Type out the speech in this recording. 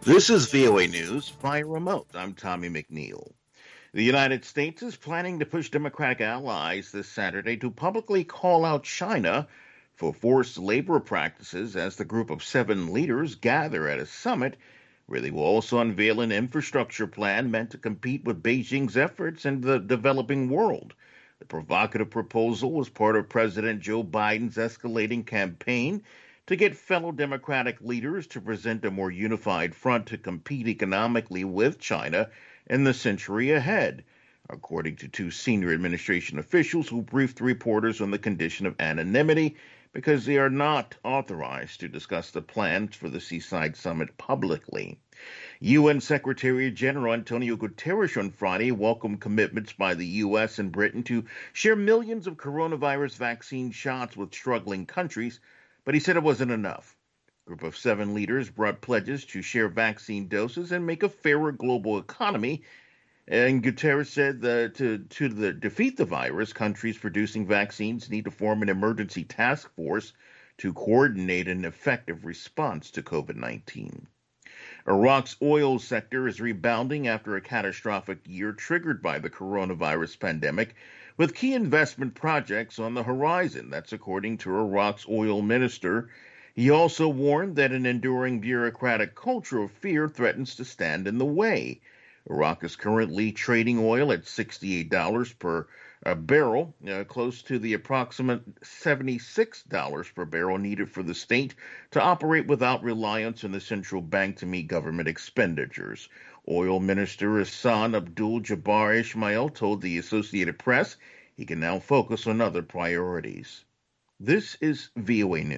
This is VOA News via remote. I'm Tommy McNeil. The United States is planning to push Democratic allies this Saturday to publicly call out China for forced labor practices as the group of 7 leaders gather at a summit where they will also unveil an infrastructure plan meant to compete with Beijing's efforts in the developing world. The provocative proposal was part of President Joe Biden's escalating campaign to get fellow Democratic leaders to present a more unified front to compete economically with China in the century ahead, according to 2 senior administration officials who briefed reporters on the condition of anonymity because they are not authorized to discuss the plans for the Seaside Summit publicly. UN Secretary General Antonio Guterres on Friday welcomed commitments by the U.S. and Britain to share millions of coronavirus vaccine shots with struggling countries, but he said it wasn't enough. A group of 7 leaders brought pledges to share vaccine doses and make a fairer global economy. And Guterres said that to defeat the virus, countries producing vaccines need to form an emergency task force to coordinate an effective response to COVID-19. Iraq's oil sector is rebounding after a catastrophic year triggered by the coronavirus pandemic, with key investment projects on the horizon. That's according to Iraq's oil minister. He also warned that an enduring bureaucratic culture of fear threatens to stand in the way. Iraq is currently trading oil at $68 per barrel, close to the approximate $76 per barrel needed for the state to operate without reliance on the central bank to meet government expenditures. Oil Minister Hassan Abdul Jabbar Ismail told the Associated Press he can now focus on other priorities. This is VOA News.